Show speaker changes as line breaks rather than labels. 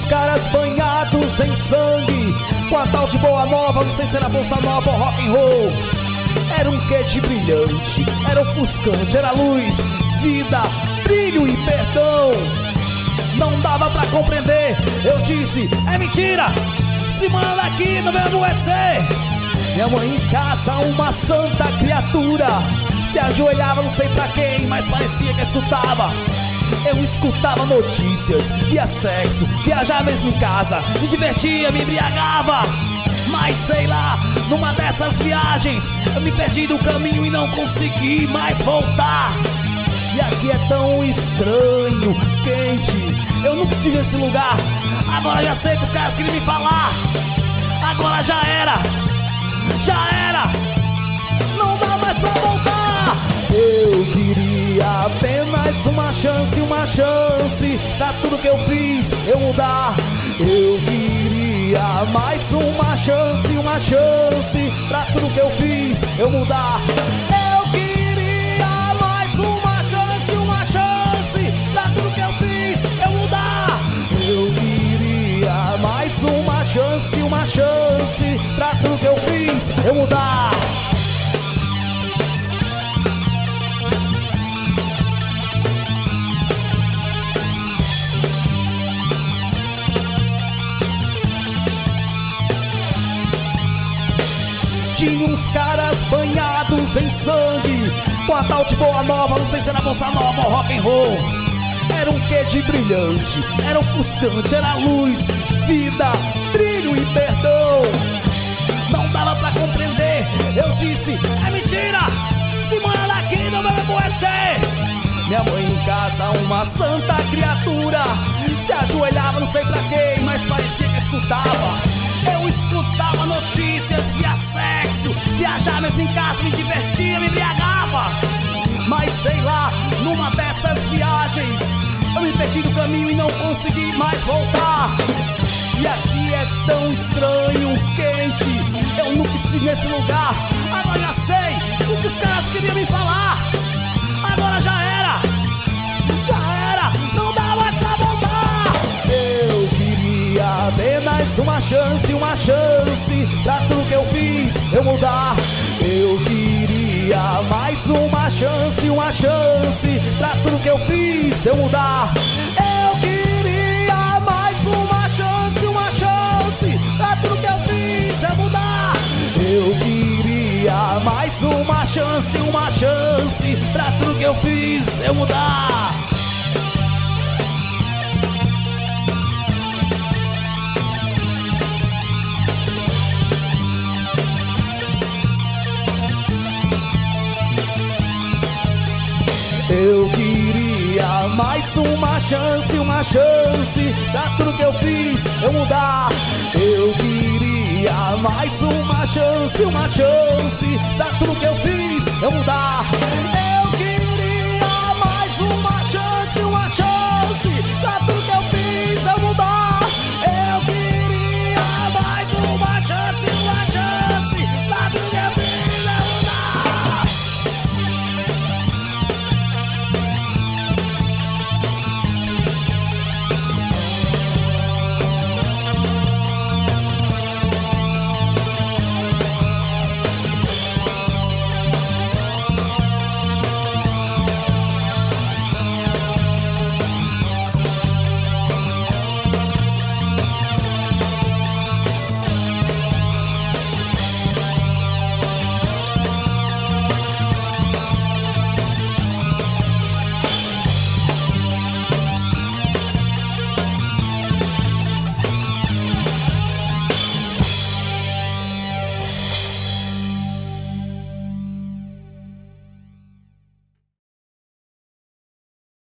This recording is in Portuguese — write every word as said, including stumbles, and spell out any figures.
caras banhados em sangue, com a tal de boa nova, não sei se era bossa nova ou rock and roll. Era um quê de brilhante, era ofuscante, era luz, vida, brilho e perdão. Não dava pra compreender, eu disse, é mentira, se manda aqui no meu adoecer. Minha mãe em casa, uma santa criatura, se ajoelhava não sei pra quem, mas parecia que escutava. Eu escutava notícias, via sexo, viajar mesmo em casa, me divertia, me embriagava. Mas sei lá, numa dessas viagens eu me perdi do caminho e não consegui mais voltar. E aqui é tão estranho, quente, eu nunca estive nesse lugar. Agora já sei que os caras queriam me falar. Agora já era, já era, não dá mais pra voltar. Eu queria apenas uma chance, uma chance pra tudo que eu fiz eu mudar. Eu queria mais uma chance, uma chance pra tudo que eu fiz eu mudar. Eu queria mais uma chance, uma chance pra tudo que eu fiz eu mudar. Eu queria mais uma chance, uma chance pra tudo que eu fiz eu mudar. Tinha uns caras banhados em sangue, com a tal de boa nova, não sei se era bossa nova ou rock and roll. Era um quê de brilhante, era ofuscante, era luz, vida, brilho e perdão. Não dava pra compreender, eu disse, é mentira, se manda aqui não vai me aborrecer. Minha mãe em casa, uma santa criatura, se ajoelhava não sei pra quem, mas parecia que escutava. Eu escutava notícias, via sexo, viajar mesmo em casa, me divertia, me embriagava. Mas sei lá, numa dessas viagens eu me perdi do caminho e não consegui mais voltar. E aqui é tão estranho, quente, eu nunca estive nesse lugar. Agora já sei o que os caras queriam me falar. Agora já era, já era, não dá mais pra voltar. Eu queria apenas uma chance, uma chance pra tudo que eu fiz eu mudar. Eu queria mais uma chance, uma chance pra tudo que eu fiz eu mudar. Eu queria mais uma chance, uma chance pra tudo que eu fiz eu mudar. Eu queria mais uma chance, uma chance pra tudo que eu fiz eu mudar. Eu queria mais uma chance, uma chance pra tudo que eu fiz eu mudar. Eu queria mais uma chance, uma chance pra tudo que eu fiz eu mudar. Eu queria mais uma chance, uma chance pra tudo que eu fiz